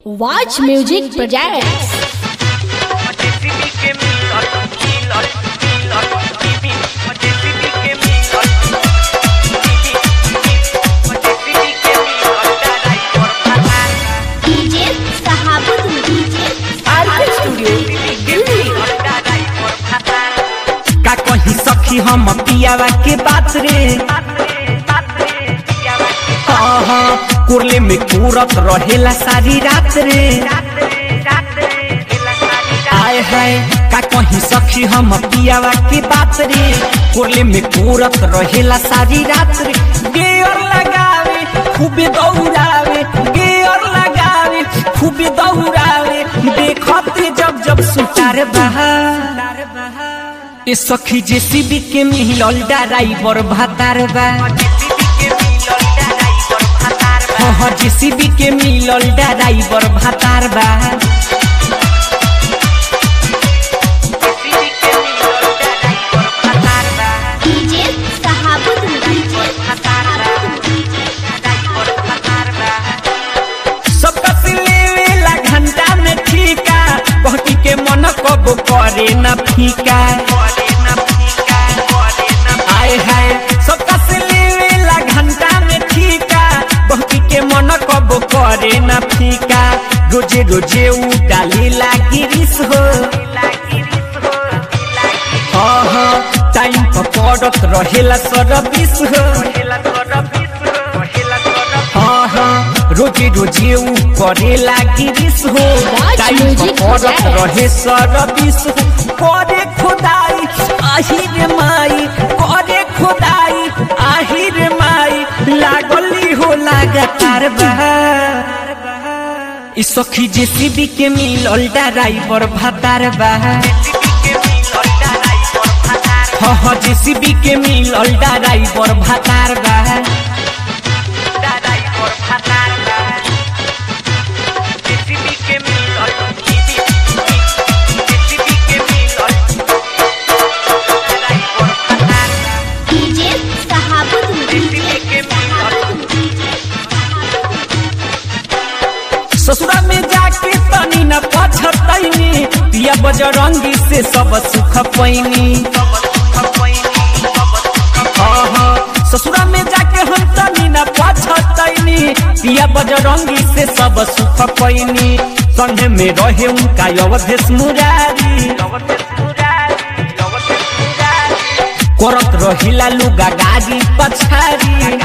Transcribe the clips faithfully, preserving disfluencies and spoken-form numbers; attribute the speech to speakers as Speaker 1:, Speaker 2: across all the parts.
Speaker 1: Watch Music Projects.
Speaker 2: का कहीं सखी हम पियावा के बात रे हाँ हाँ कुरले में कूरत रहेला सारी रात रे आए हाय का कहीं सखी हम पियावा के बात रे कुरले में कूरत रहेला सारी रात रे गेयर लगावे खूबे दौड़ावे गेयर लगावे खूबे दौड़ावे देखते जब जब सुतार बहार ए सखी जेसीबी के मिलल ड्राइवर भातार बा हाँ जेसीबी के मिलल ड्राइवर भातार बा सबका सिलेवेला घंटा में ठीका बहकी के मन कबो करे न फीका आए हाय सबका सिलेवेला घंटा में ठीका बहकी के मन कबो करे न फीका रोजे रोजे उ डाली लागी रिस हो हाँ हाँ टाइम पर पड़त रहेला सरबिस हो हाँ हाँ रोजे रोजे उ करे लागी रिस हो टाइम पर पड़त रहे सरबिस हो करे खुदाई आहिर माई करे खुदाई आहिर माई लागली हो लगातार बहार ई सखी जेसीबी के मिलल ड्राइवर भातार बा हाँ हाँ जेसीबी के मिलल ड्राइवर भातार बा ससुरा में जाके तनी न पछतैनी पिया बजरंगी से सब सुख पैनी हाँ हाँ ससुरा में जाके हम तनी न पछतैनी पिया बजरंगी से सब सुख पैनी संगे में रहे उनका अवधेश मुरारी करत रहिला लुगा गाड़ी पछारी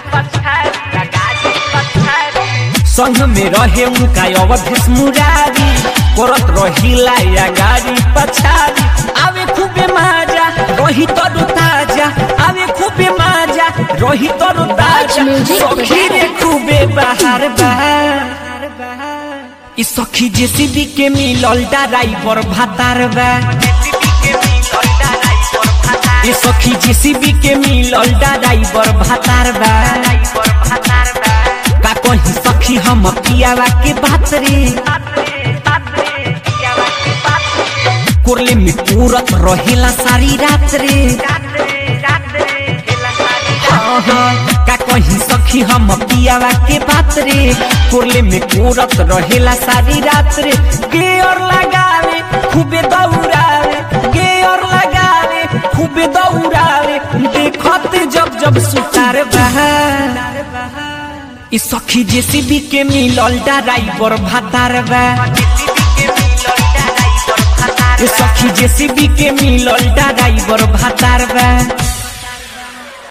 Speaker 2: संग में रहे उनका अवधेश मुरारी करत रहिला या गाड़ी पछारी आवे खूबे मजा रही तरो ताजा आवे खूबे मजा रही तरो ताजा सखी रे खूबे बाहर बाहर ई सखी जेसीबी के मिलल ड्राइवर भातार बा ई सखी जेसीबी के मिलल ड्राइवर भातार बा का कहीं सखी हम पियावा के बात रे कुरले में पूरत रहेला सारी रात रे हाँ हाँ का कहीं सखी हम पियावा के बात रे कुरले में पूरत रहेला सारी रात रे गेयर लगावे खूबे दौड़ावे गेयर लगावे खूबे दौड़ावे देखते जब जब सुतार बहार ई सखी जेसीबी के मिलल ड्राइवर भातार बा ई सखी जेसीबी के मिलल ड्राइवर